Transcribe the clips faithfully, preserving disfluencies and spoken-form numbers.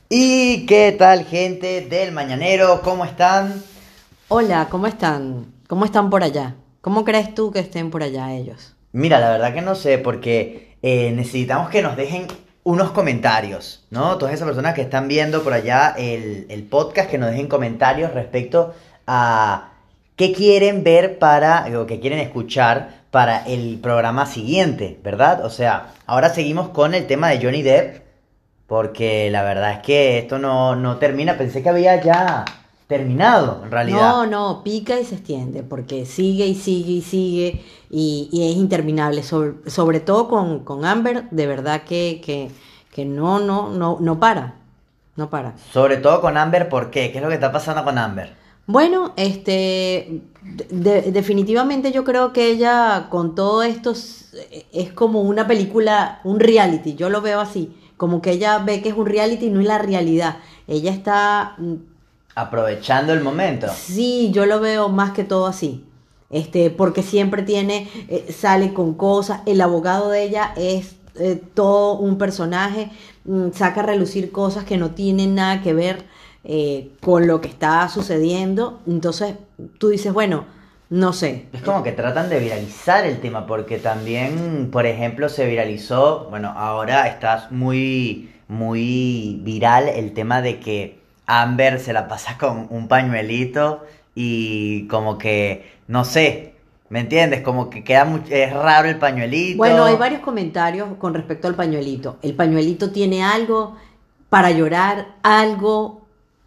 ¿Y qué tal, gente del Mañanero? ¿Cómo están? Hola, ¿cómo están? ¿Cómo están por allá? ¿Cómo crees tú que estén por allá ellos? Mira, la verdad que no sé, porque eh, necesitamos que nos dejen unos comentarios, ¿no? Todas esas personas que están viendo por allá el, el podcast, que nos dejen comentarios respecto a qué quieren ver para, o qué quieren escuchar para el programa siguiente, ¿verdad? O sea, ahora seguimos con el tema de Johnny Depp, porque la verdad es que esto no, no termina. Pensé que había ya terminado, en realidad. No, no, pica y se extiende, porque sigue y sigue y sigue y, y es interminable, sobre, sobre todo con, con Amber, de verdad que, que, que no, no, no, no para, no para. Sobre todo con Amber, ¿por qué? ¿Qué es lo que está pasando con Amber? Bueno, este, de- definitivamente yo creo que ella con todo esto es, es como una película, un reality, yo lo veo así, como que ella ve que es un reality y no es la realidad. Ella está, mm, Aprovechando el momento. sí, yo lo veo más que todo así, este, porque siempre tiene, eh, sale con cosas, el abogado de ella es eh, todo un personaje, mm, saca a relucir cosas que no tienen nada que ver eh, con lo que está sucediendo, entonces tú dices, bueno, no sé, Es eh, como que tratan de viralizar el tema, porque también, por ejemplo, se viralizó, bueno, ahora está muy, muy viral el tema de que Amber se la pasa con un pañuelito y como que, no sé, ¿me entiendes? Como que queda muy, es raro el bueno, hay pañuelito. varios comentarios con respecto al pañuelito. El pañuelito tiene algo para llorar, algo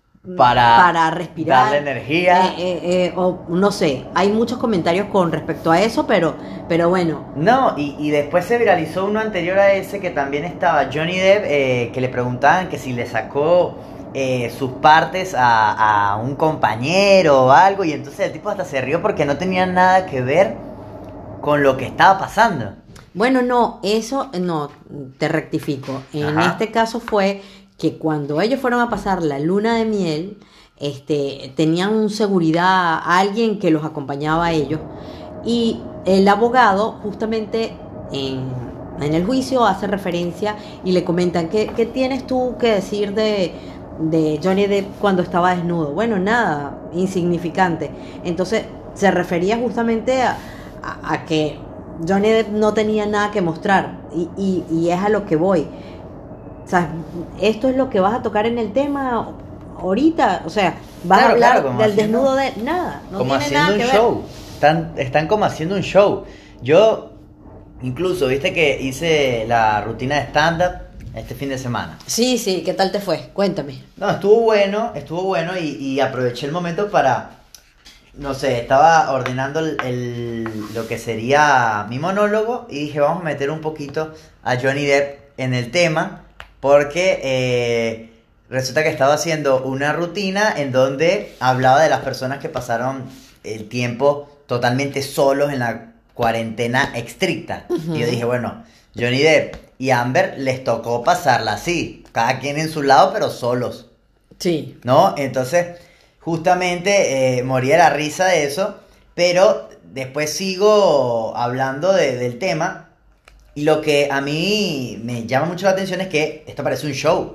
Para para darle respirar, eh, energía. eh, eh, o no sé, hay muchos comentarios con respecto a eso, pero, pero bueno, No, y, y después se viralizó uno anterior a ese que también estaba Johnny Depp, eh, que le preguntaban que si le sacó eh, sus partes a, a un compañero o algo, y entonces el tipo hasta se rió porque no tenía nada que ver con lo que estaba pasando. bueno, no, eso no, te rectifico. En Ajá. este caso fue que cuando ellos fueron a pasar la luna de miel, este, tenían un seguridad, alguien que los acompañaba a ellos, y el abogado justamente en, en el juicio hace referencia y le comentan, ¿qué, qué tienes tú que decir de, de Johnny Depp cuando estaba desnudo? Bueno, nada, insignificante. Entonces se refería justamente a, a, a que Johnny Depp no tenía nada que mostrar y, y, y es a lo que voy. O sea, esto es lo que vas a tocar en el tema ahorita. O sea, vas a Claro, claro, hablar como del haciendo, desnudo de nada. No como tiene haciendo nada un que ver. show. Están, están como haciendo un show. Yo, incluso, viste que hice la rutina de stand-up este fin de semana. Sí, sí, ¿qué tal te fue? Cuéntame. No, estuvo bueno, estuvo bueno y, y aproveché el momento para, no sé, estaba ordenando el, el- lo que sería mi monólogo y dije, vamos a meter un poquito a Johnny Depp en el tema porque eh, resulta que estaba haciendo una rutina en donde hablaba de las personas que pasaron el tiempo totalmente solos en la cuarentena estricta. Y yo Ujú. dije, bueno, Johnny Depp y Amber les tocó pasarla así, cada quien en su lado, pero solos. Sí. ¿No? Entonces, justamente eh, moría la risa de eso, pero después sigo hablando de- del tema y lo que a mí me llama mucho la atención es que esto parece un show.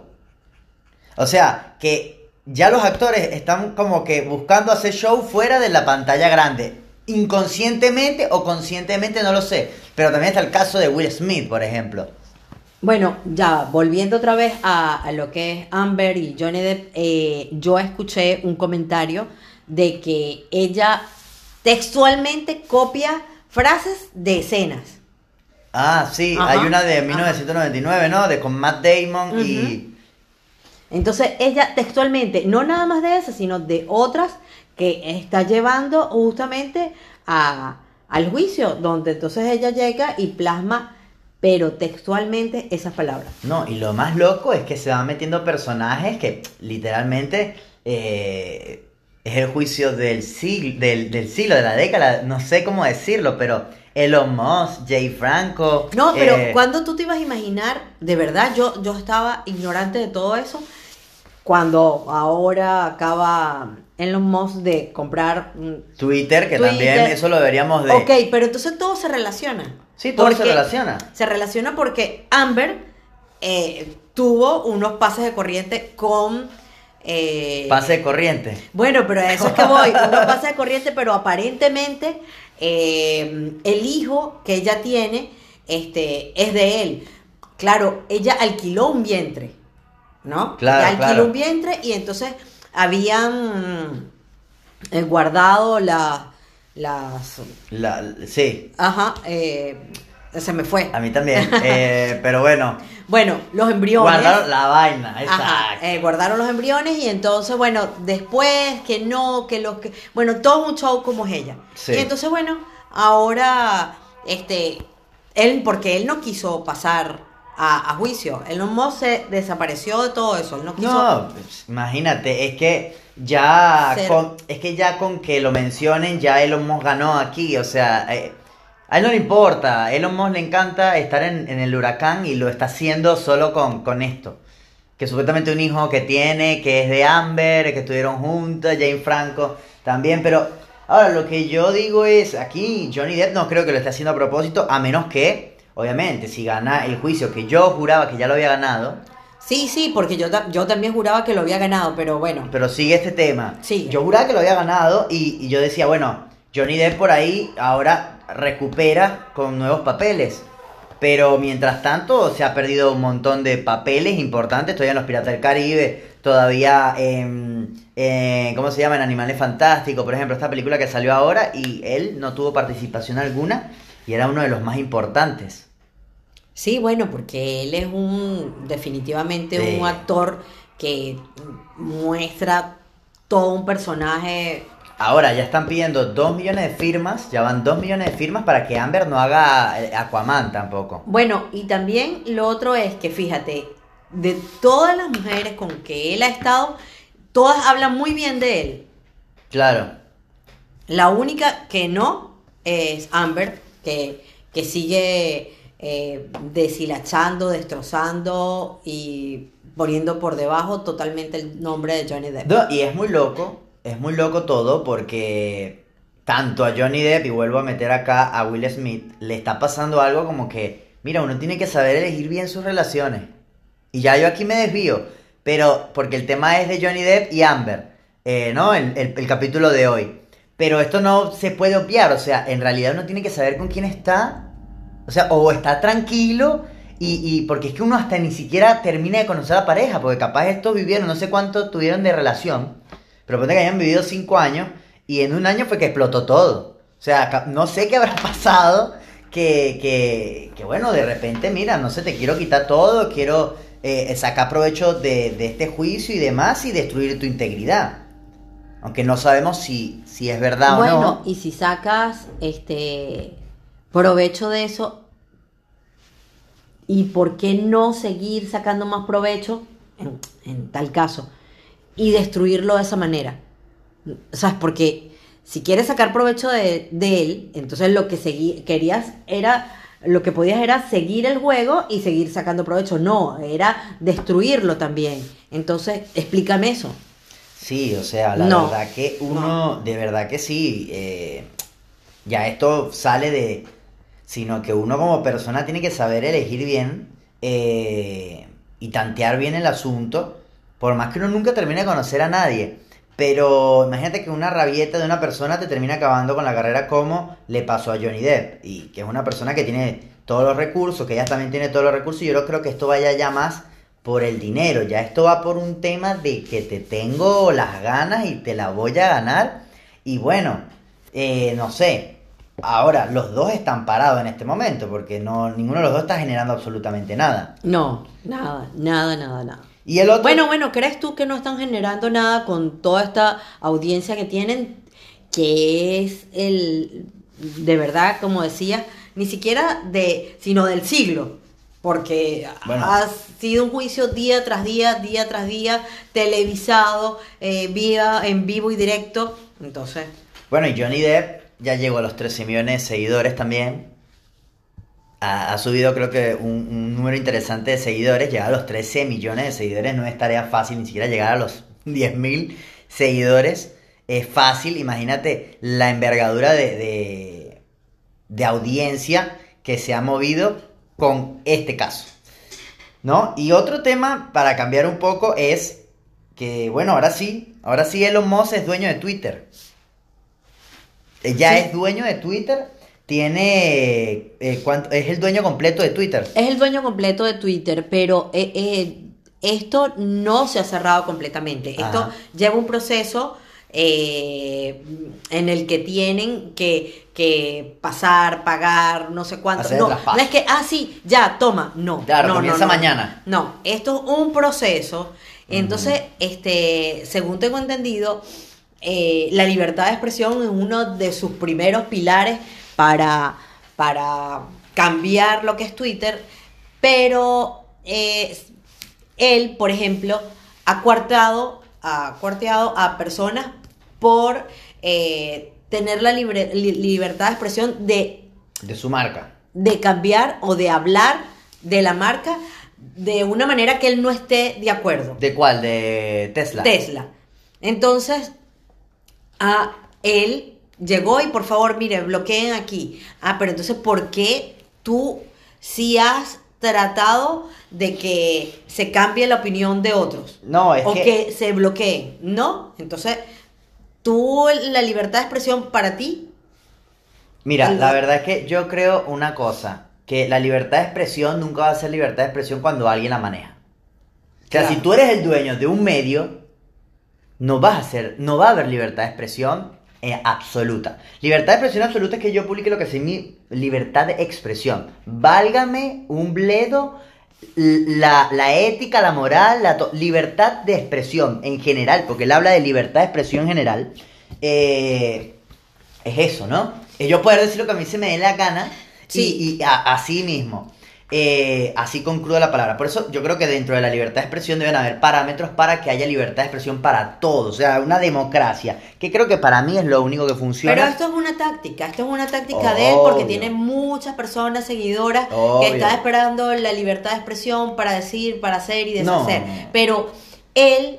O sea, que ya los actores están como que buscando hacer show fuera de la pantalla grande. Inconscientemente o conscientemente, no lo sé. Pero también está el caso de Will Smith, por ejemplo. Bueno, ya volviendo otra vez a, a lo que es Amber y Johnny Depp, eh, yo escuché un comentario de que ella textualmente copia frases de escenas. Ah, sí, hay Ajá, una de ajá. mil novecientos noventa y nueve, ¿no? De con Matt Damon Ujú. y... Entonces ella textualmente, no nada más de esas, sino de otras que está llevando justamente a, al juicio, donde entonces ella llega y plasma, pero textualmente esas palabras. No, y lo más loco es que se van metiendo personajes que literalmente eh, es el juicio del siglo, del, del siglo, de la década, no sé cómo decirlo, pero Elon Musk, Jay Franco, No, pero eh, ¿cuándo tú te ibas a imaginar? De verdad, yo, yo estaba ignorante de todo eso. Cuando ahora acaba Elon Musk de comprar mm, Twitter, que también Twitter. eso lo deberíamos Ok, de... pero entonces todo se relaciona. Sí, todo se Porque relaciona. se relaciona porque Amber eh, tuvo unos pases de corriente con... Eh, Pase de corriente. Bueno, pero a eso es que voy, unos pases de corriente, pero aparentemente eh, el hijo que ella tiene este, es de él. Claro, ella alquiló un vientre, ¿no? Claro, ella alquiló claro. un vientre y entonces habían eh, guardado la, las... La, sí, Ajá, eh, se me fue. a mí también. Eh, pero bueno, Bueno, los embriones. guardar la vaina, Ajá, exacto. eh, guardaron los embriones y entonces, bueno, después que no, que los que... Bueno, todo un show como es ella. Sí. Y entonces, bueno, ahora, este, él, porque él no quiso pasar a, a juicio. Elon Musk se desapareció de todo eso. Él no quiso... No, pues, imagínate, es que ya Ser- con, es que ya con que lo mencionen, ya Elon Musk ganó aquí, o sea, eh, a él no le importa, a Elon Musk le encanta estar en, en el huracán y lo está haciendo solo con, con esto. Que supuestamente un hijo que tiene, que es de Amber, que estuvieron juntas, Jane Franco también, pero ahora lo que yo digo es, aquí Johnny Depp no creo que lo esté haciendo a propósito, a menos que, obviamente, si gana el juicio que yo juraba que ya lo había ganado. Sí, sí, porque yo, ta- yo también juraba que lo había ganado, pero bueno. Pero sigue este tema. Sigue. Yo juraba que lo había ganado y, y yo decía, bueno, Johnny Depp por ahí ahora recupera con nuevos papeles. Pero mientras tanto se ha perdido un montón de papeles importantes. Todavía en Los Piratas del Caribe, todavía en, en- ¿cómo se llama? En Animales Fantásticos, por ejemplo, esta película que salió ahora y él no tuvo participación alguna y era uno de los más importantes. Sí, bueno, porque él es un, definitivamente Sí. un actor que muestra todo un personaje. Ahora ya están pidiendo dos millones de firmas, ya van dos millones de firmas para que Amber no haga eh, Aquaman tampoco. Bueno, y también lo otro es que, fíjate, de todas las mujeres con que él ha estado, todas hablan muy bien de él. Claro, La única que no es Amber, que, que sigue eh, deshilachando, destrozando y poniendo por debajo totalmente el nombre de Johnny Depp. no, y es muy loco, es muy loco todo porque tanto a Johnny Depp, y vuelvo a meter acá a Will Smith, le está pasando algo como que, mira, uno tiene que saber elegir bien sus relaciones. Y ya yo aquí me desvío, pero porque el tema es de Johnny Depp y Amber, eh, ¿no? El, el- el capítulo de hoy. Pero esto no se puede obviar, o sea, en realidad uno tiene que saber con quién está, o sea, o está tranquilo, y, y porque es que uno hasta ni siquiera termina de conocer a la pareja, porque capaz estos vivieron, no sé cuánto tuvieron de relación, pero ponte que hayan vivido cinco años, y en un año fue que explotó todo. O sea, ca- no sé qué habrá pasado, que, que, que bueno, de repente, mira, no sé, te quiero quitar todo, quiero eh, sacar provecho de, de este juicio y demás, y destruir tu integridad. Aunque no sabemos si, si es verdad o Bueno, no. y si sacas este provecho de eso, ¿y por qué no seguir sacando más provecho en, en tal caso y destruirlo de esa manera? ¿Sabes? Porque si quieres sacar provecho de, de él, entonces lo que segui- querías era, lo que podías era seguir el juego y seguir sacando provecho. No, era destruirlo también. Entonces, explícame eso. Sí, o sea, la No. verdad que uno, de verdad que sí, eh, ya esto sale de, sino que uno como persona tiene que saber elegir bien eh, y tantear bien el asunto, por más que uno nunca termine de conocer a nadie. Pero imagínate que una rabieta de una persona te termina acabando con la carrera como le pasó a Johnny Depp, y que es una persona que tiene todos los recursos, que ella también tiene todos los recursos, y yo no creo que esto vaya ya más por el dinero, ya esto va por un tema de que te tengo las ganas y te la voy a ganar, y bueno, eh, no sé, ahora los dos están parados en este momento, porque no, ninguno de los dos está generando absolutamente nada. No, nada, nada, nada, nada. Y el otro... Bueno, bueno, ¿crees tú que no están generando nada con toda esta audiencia que tienen? Que es el, de verdad, como decía, ni siquiera de, sino del siglo. Porque Bueno. ha sido un juicio día tras día, día tras día, televisado, eh, vía, en vivo y directo. Entonces, Bueno, y Johnny Depp ya llegó a los trece millones de seguidores también. Ha, ha subido creo que un, un número interesante de seguidores. Llegar a los trece millones de seguidores no es tarea fácil, ni siquiera llegar a los diez mil seguidores es fácil. Imagínate la envergadura de, de, de audiencia que se ha movido con este caso. ¿no? Y otro tema, para cambiar un poco, es que, bueno, ahora sí, ahora sí Elon Musk es dueño de Twitter. Eh, Ya Sí. es dueño de Twitter, tiene, eh, ¿cuánto? Es el dueño completo de Twitter. Es el dueño completo de Twitter, pero eh, eh, esto no se ha cerrado completamente. Esto Ajá. lleva un proceso eh, en el que tienen que, que pasar, pagar, no sé cuánto. Hacer No, traspaso. no es que, ah, sí, ya, toma. No, Claro, no, no, comienza no, mañana. No, esto es un proceso. Entonces, este, según tengo entendido, eh, la libertad de expresión es uno de sus primeros pilares para, para cambiar lo que es Twitter, pero eh, él, por ejemplo, ha cuartado, ha cuarteado a personas por eh, tener la libre- li- libertad de expresión de, De su marca. de cambiar o de hablar de la marca de una manera que él no esté de acuerdo. ¿De cuál? De Tesla. Tesla. Entonces, a él llegó y por favor, mire, bloqueen aquí. Ah, pero entonces, ¿por qué tú sí has tratado de que se cambie la opinión de otros? No, es o que... que se bloqueen, ¿no? Entonces, tú, la libertad de expresión para ti, Mira, El- la verdad es que yo creo una cosa, que la libertad de expresión nunca va a ser libertad de expresión cuando alguien la maneja. O sea, Claro. si tú eres el dueño de un medio, no vas a ser, no va a haber libertad de expresión eh, absoluta. Libertad de expresión absoluta es que yo publique lo que sea mi libertad de expresión. Válgame un bledo la, la ética, la moral, la to- libertad de expresión en general, porque él habla de libertad de expresión en general. eh, es eso, ¿no? Es yo poder decir lo que a mí se me dé la gana y, Sí. y a- así mismo. Eh, así concluyo la palabra. Por eso yo creo que dentro de la libertad de expresión deben haber parámetros para que haya libertad de expresión para todos. O sea, una democracia. Que creo que para mí es lo único que funciona. pero esto es una táctica, esto es una táctica de él porque Obvio. tiene muchas personas seguidoras Obvio. que están esperando la libertad de expresión para decir, para hacer y No. deshacer. Pero él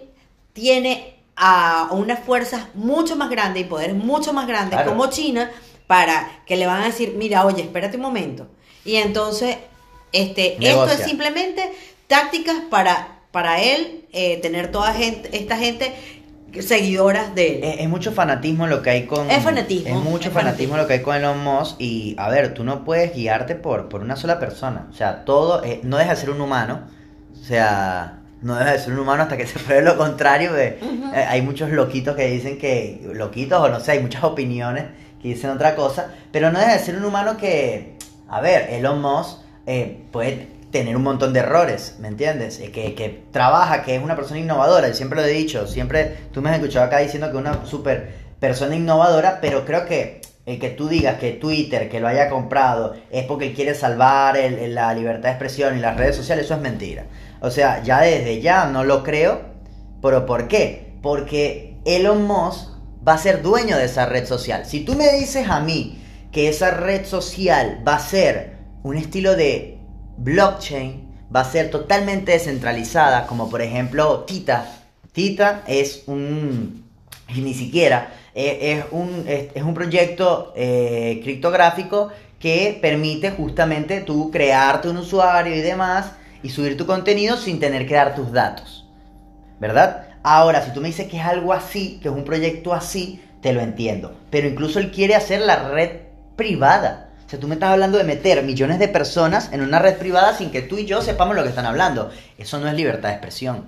tiene a unas fuerzas mucho más grandes y poderes mucho más grandes Claro. como China para que le van a decir, mira, oye, espérate un momento. Y entonces, este, esto Negocia. es simplemente tácticas para, para él eh, tener toda gente, esta gente seguidoras de él. Es, es mucho fanatismo lo que hay con... Es fanatismo, Es mucho es fanatismo, fanatismo. lo que hay con Elon Musk. Y, a ver, tú no puedes guiarte por, por una sola persona. O sea, todo... eh, no deja de ser un humano. O sea, no deja de ser un humano hasta que se pruebe lo contrario. De, Ujú. eh, hay muchos loquitos que dicen que... Loquitos o no sé, hay muchas opiniones que dicen otra cosa. Pero no deja de ser un humano que... A ver, Elon Musk eh, puede tener un montón de errores, ¿me entiendes? Eh, que, que trabaja, que es una persona innovadora, y siempre lo he dicho, siempre tú me has escuchado acá diciendo que es una super persona innovadora, pero creo que el que tú digas que Twitter, que lo haya comprado, es porque él quiere salvar el- el- la libertad de expresión y las redes sociales, eso es mentira. O sea, ya desde ya no lo creo, pero ¿por qué? Porque Elon Musk va a ser dueño de esa red social. Si tú me dices a mí que esa red social va a ser un estilo de blockchain, va a ser totalmente descentralizada, como por ejemplo Tita. Tita es un... y ni siquiera, eh, es, un, es, es un proyecto eh, criptográfico que permite justamente tú crearte un usuario y demás y subir tu contenido sin tener que dar tus datos, ¿verdad? Ahora, si tú me dices que es algo así, que es un proyecto así, te lo entiendo. Pero incluso él quiere hacer la red privada. O sea, tú me estás hablando de meter millones de personas en una red privada sin que tú y yo sepamos lo que están hablando. Eso no es libertad de expresión.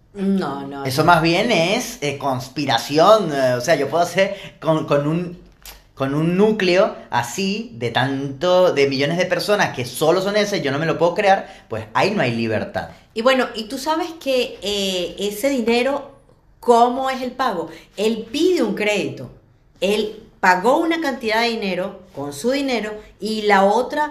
No, no. Eso no. más bien es eh, conspiración. eh, o sea, yo puedo hacer con, con un con un núcleo así de tanto de millones de personas que solo son ese, yo no me lo puedo crear, pues ahí no hay libertad. Y bueno, y tú sabes que eh, ese dinero, ¿cómo es el pago? Él pide un crédito. Él pagó una cantidad de dinero con su dinero y la otra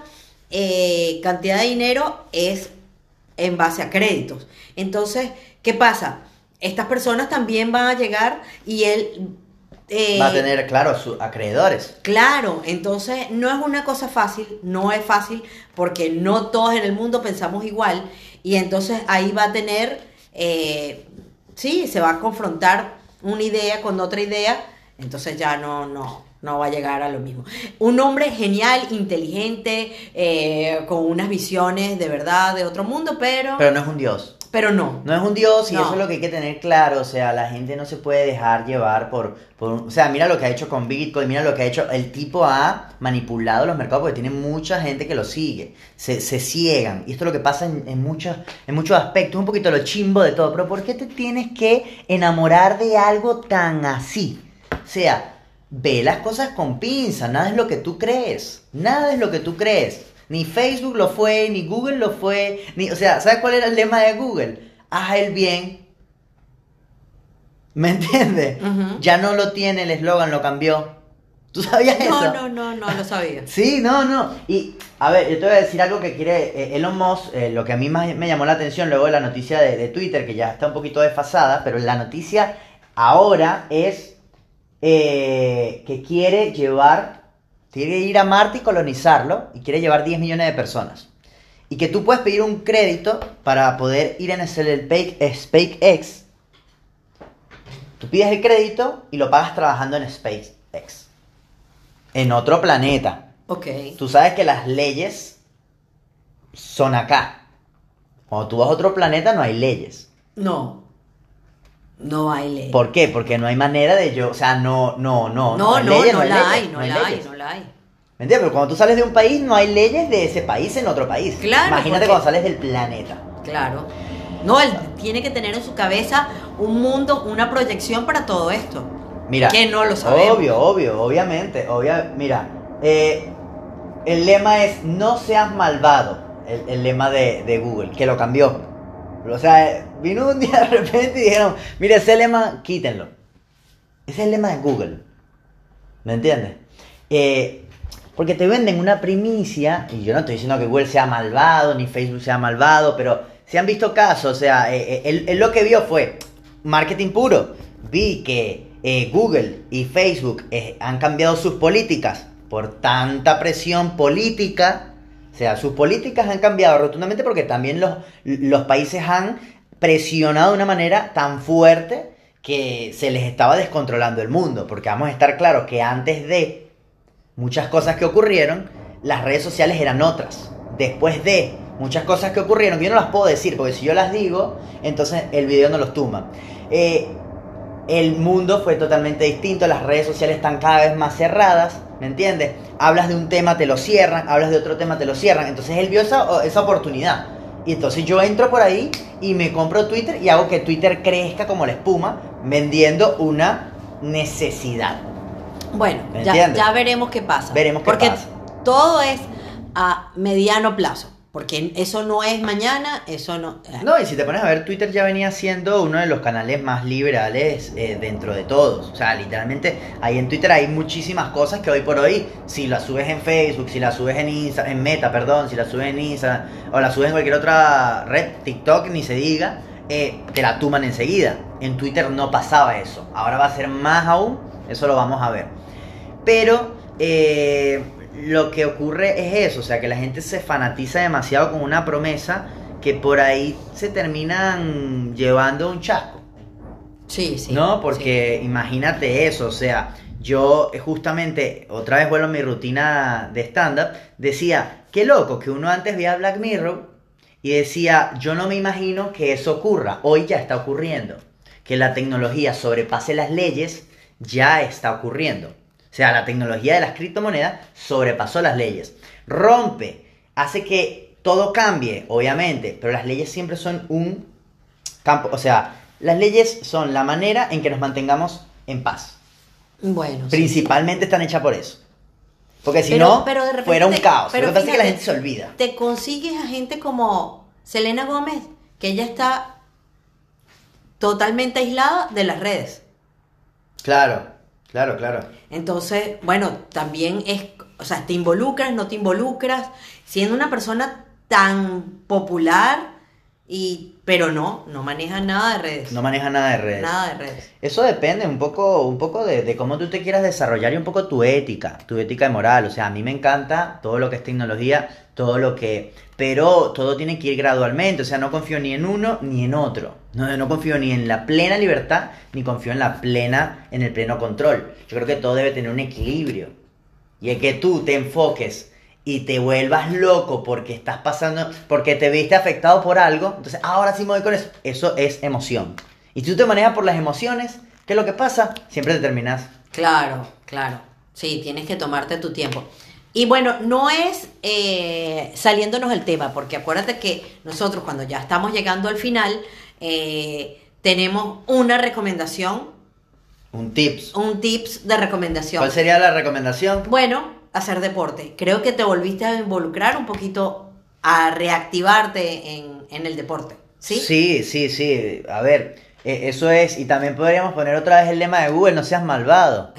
eh, cantidad de dinero es en base a créditos. Entonces, ¿qué pasa? Estas personas también van a llegar y él... eh, Va a tener, claro, sus acreedores. Claro, entonces no es una cosa fácil, no es fácil porque no todos en el mundo pensamos igual y entonces ahí va a tener, eh, sí, se va a confrontar una idea con otra idea, entonces ya no, no, no va a llegar a lo mismo. Un hombre genial, inteligente, eh, con unas visiones de verdad de otro mundo, pero... Pero no es un dios. Pero no. No es un dios y No. eso es lo que hay que tener claro, o sea, la gente no se puede dejar llevar por, por... O sea, mira lo que ha hecho con Bitcoin, mira lo que ha hecho, el tipo ha manipulado los mercados porque tiene mucha gente que lo sigue, se, se ciegan, y esto es lo que pasa en, en, muchos, en muchos aspectos, un poquito lo chimbo de todo, pero ¿por qué te tienes que enamorar de algo tan así? O sea, ve las cosas con pinza, nada es lo que tú crees, nada es lo que tú crees. Ni Facebook lo fue, ni Google lo fue, ni, o sea, ¿sabes cuál era el lema de Google? Haz el bien. ¿Me entiendes? Ujú. Ya no lo tiene, el eslogan lo cambió. ¿Tú sabías eso? No, no, no, no lo sabía. Sí, no, no. Y, a ver, yo te voy a decir algo que quiere eh, Elon Musk, eh, lo que a mí más me llamó la atención luego de la noticia de, de Twitter, que ya está un poquito desfasada, pero la noticia ahora es eh, que quiere llevar... Quiere ir a Marte y colonizarlo y quiere llevar diez millones de personas. Y que tú puedes pedir un crédito para poder ir en el SpaceX. Tú pides el crédito y lo pagas trabajando en SpaceX. En otro planeta. Ok. Tú sabes que las leyes son acá. Cuando tú vas a otro planeta no hay leyes. No. No hay ley. ¿Por qué? Porque no hay manera de yo... O sea, no, no, no. No, hay no, leyes, no hay la leyes, hay, no la hay, leyes. no la hay. ¿Me entiendes? Pero cuando tú sales de un país no hay leyes de ese país en otro país. Claro, Imagínate porque- cuando sales del planeta. Claro. No, él tiene que tener en su cabeza un mundo, una proyección para todo esto. Mira, Que no lo sabemos. obvio, obvio, obviamente, obvia, mira, eh, el lema es no seas malvado, el, el lema de, de Google, que lo cambió. O sea, vino un día de repente y dijeron, mira, ese lema, quítenlo. Ese es el lema de Google, ¿me entiendes? Eh, porque te venden una primicia, y yo no estoy diciendo que Google sea malvado, ni Facebook sea malvado, pero se han visto casos, o sea, eh, eh, él, él lo que vio fue marketing puro. Vi que eh, Google y Facebook eh, han cambiado sus políticas por tanta presión política. O sea, sus políticas han cambiado rotundamente porque también los, los países han presionado de una manera tan fuerte que se les estaba descontrolando el mundo. Porque vamos a estar claros que antes de muchas cosas que ocurrieron, las redes sociales eran otras. Después de muchas cosas que ocurrieron, que yo no las puedo decir, porque si yo las digo, entonces el video no los tumba. Eh, el mundo fue totalmente distinto, las redes sociales están cada vez más cerradas, ¿me entiendes? Hablas de un tema, te lo cierran, hablas de otro tema, te lo cierran. Entonces él vio esa, esa oportunidad. Y entonces yo entro por ahí y me compro Twitter y hago que Twitter crezca como la espuma, vendiendo una necesidad. Bueno, ¿Me ya, entiendes? ya veremos qué pasa. Veremos qué porque pasa. todo es a mediano plazo. Porque eso no es mañana, eso no... No, y si te pones a ver, Twitter ya venía siendo uno de los canales más liberales eh, dentro de todos. O sea, literalmente ahí en Twitter hay muchísimas cosas que hoy por hoy, si las subes en Facebook, si las subes en Insta, en Meta, perdón, si las subes en Instagram o las subes en cualquier otra red, TikTok ni se diga, eh, te la tuman enseguida. En Twitter no pasaba eso. Ahora va a ser más aún, eso lo vamos a ver. Pero... Eh, lo que ocurre es eso, o sea, que la gente se fanatiza demasiado con una promesa que por ahí se terminan llevando un chasco. Sí, sí. ¿No? Porque sí. Imagínate eso, o sea, yo justamente, otra vez vuelvo a mi rutina de stand-up, decía, qué loco que uno antes veía Black Mirror y decía, yo no me imagino que eso ocurra, hoy ya está ocurriendo, que la tecnología sobrepase las leyes, ya está ocurriendo. O sea, la tecnología de las criptomonedas sobrepasó las leyes. Rompe, hace que todo cambie, obviamente, pero las leyes siempre son un campo, o sea, las leyes son la manera en que nos mantengamos en paz. Bueno, Principalmente están hechas por eso. Porque si Pero- no, pero de repente fuera un te- caos. pero Lo que pasa es que la fíjate, gente se olvida. Te consigues a gente como Selena Gómez, que ella está totalmente aislada de las redes. Claro, claro, claro. Entonces, bueno, también es, o sea, te involucras, no te involucras, siendo una persona tan popular, y pero no, no maneja nada de redes. No maneja nada de redes. Nada de redes. Eso depende un poco, un poco de, de cómo tú te quieras desarrollar y un poco tu ética, tu ética de moral. O sea, a mí me encanta todo lo que es tecnología, todo lo que pero todo tiene que ir gradualmente, o sea, no confío ni en uno ni en otro. No, no confío ni en la plena libertad, ni confío en la plena, en el pleno control. Yo creo que todo debe tener un equilibrio. Y el que tú te enfoques y te vuelvas loco porque estás pasando, porque te viste afectado por algo, entonces ahora sí me voy con eso. Eso es emoción. Y si tú te manejas por las emociones, ¿qué es lo que pasa? Siempre te terminas. Claro, claro. Sí, tienes que tomarte tu tiempo. Y bueno, no es eh, saliéndonos del tema, porque acuérdate que nosotros cuando ya estamos llegando al final, eh, tenemos una recomendación. Un tips. Un tips de recomendación. ¿Cuál sería la recomendación? Bueno, hacer deporte. Creo que te volviste a involucrar un poquito, a reactivarte en, en el deporte, ¿sí? Sí, sí, sí. A ver, eh, eso es, y también podríamos poner otra vez el lema de Google, no seas malvado.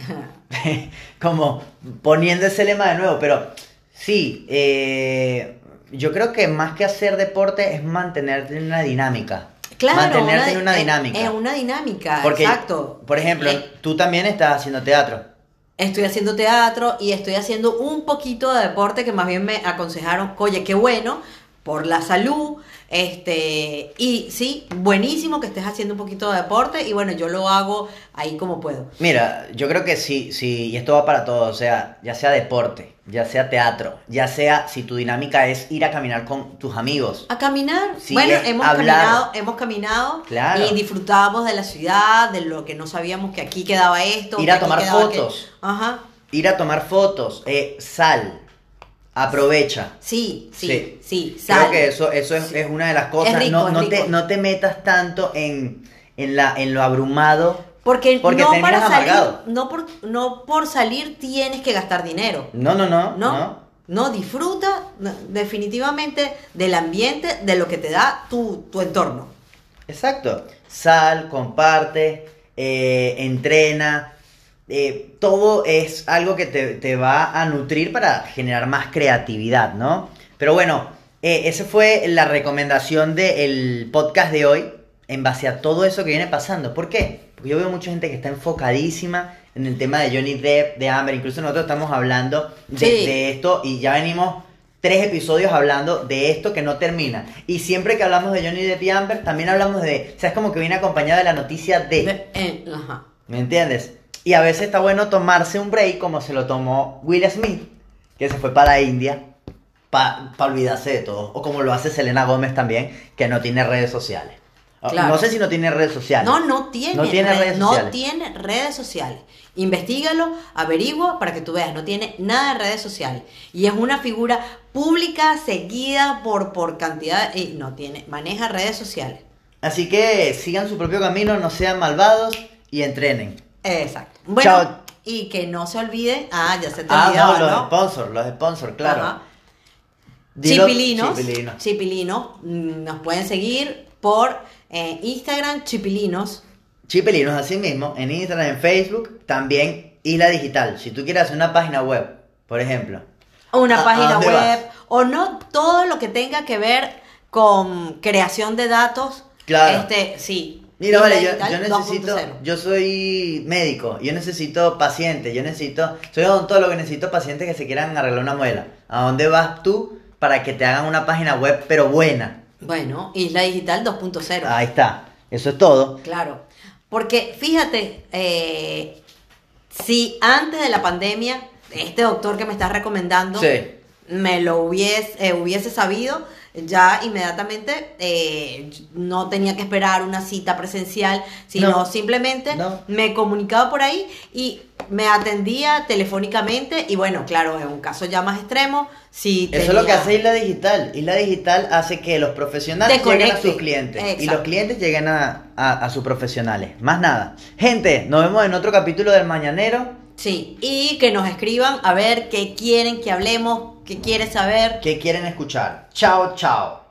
Como poniendo ese lema de nuevo, pero sí, eh, yo creo que más que hacer deporte es mantenerte en una dinámica. Claro, mantenerte una, en una dinámica. Es una dinámica, Porque, exacto. Por ejemplo, Eh, tú también estás haciendo teatro. Estoy haciendo teatro y estoy haciendo un poquito de deporte que más bien me aconsejaron, oye, qué bueno, por la salud, este, y sí, buenísimo que estés haciendo un poquito de deporte y bueno, yo lo hago ahí como puedo. Mira, yo creo que sí, sí, y esto va para todo, o sea, ya sea deporte, ya sea teatro, ya sea si tu dinámica es ir a caminar con tus amigos. A caminar, Sí, bueno, es hemos hablar. caminado, hemos caminado Claro. y disfrutábamos de la ciudad, de lo que no sabíamos que aquí quedaba esto. Ir que a aquí tomar quedaba fotos. aquello. Ajá. Ir a tomar fotos, eh, sal, aprovecha. Sí, sí, Sí. sí, Creo sal. que eso, eso es, Sí. es una de las cosas. Es rico, no, es no, rico. te, no te metas tanto en, en, la, en lo abrumado. Porque, Porque no terminas para salir, amargado. no por, no por salir tienes que gastar dinero. No, no, no. ¿No? no. No, disfruta no, definitivamente del ambiente, de lo que te da tu, tu entorno. Exacto. Sal, comparte, eh, entrena. Eh, todo es algo que te, te va a nutrir para generar más creatividad, ¿no? Pero bueno, eh, esa fue la recomendación del podcast de hoy en base a todo eso que viene pasando. ¿Por qué? Porque yo veo mucha gente que está enfocadísima en el tema de Johnny Depp, de Amber. Incluso nosotros estamos hablando de, Sí. de esto y ya venimos tres episodios hablando de esto que no termina. Y siempre que hablamos de Johnny Depp y Amber, también hablamos de... O sea, es como que viene acompañado de la noticia de... De- eh, ajá. ¿Me entiendes? Y a veces está bueno tomarse un break como se lo tomó Will Smith, que se fue para la India para pa olvidarse de todo. O como lo hace Selena Gómez también, que no tiene redes sociales. Claro. No sé si no tiene redes sociales. No, no tiene, No tiene red- redes no sociales. tiene redes sociales. Investígalo, averigua para que tú veas, no tiene nada de redes sociales. Y es una figura pública seguida por, por cantidad, y no tiene, maneja redes sociales. Así que sigan su propio camino, no sean malvados y entrenen. Exacto. Bueno, Chao. y que no se olviden, ah, ya se te Ah, olvidaba, no, los ¿no? sponsors, los sponsors, claro. Ajá. Dilo- Chipilinos, Chipilinos. Chipilinos, mm, nos pueden seguir por eh, Instagram, Chipilinos. Chipilinos, así mismo, en Instagram, en Facebook, también Isla Digital. Si tú quieres hacer una página web, por ejemplo. Una ¿A- a página dónde web, vas? o no todo lo que tenga que ver con creación de datos. Claro. Este, sí. Mira, Isla vale, yo, Digital yo dos punto necesito, cero. yo soy médico, yo necesito pacientes, yo necesito, soy odontólogo y necesito pacientes que se quieran arreglar una muela. ¿A dónde vas tú para que te hagan una página web pero buena? Bueno, Isla Digital dos punto cero. Ahí está, eso es todo. Claro. Porque fíjate, eh, si antes de la pandemia, este doctor que me estás recomendando, Sí. me lo hubiese, eh, hubiese sabido, ya inmediatamente eh, no tenía que esperar una cita presencial, sino No. simplemente No. me comunicaba por ahí y me atendía telefónicamente y bueno, claro, en un caso ya más extremo, si Eso es lo que tenía- hace Isla Digital. Isla Digital hace que los profesionales Te lleguen a conecte. sus clientes y Exacto. los clientes lleguen a, a, a sus profesionales. Más nada. Gente, nos vemos en otro capítulo del Mañanero. Sí, y que nos escriban a ver qué quieren que hablemos, qué quieren saber. ¿Qué quieren escuchar? Chao, chao.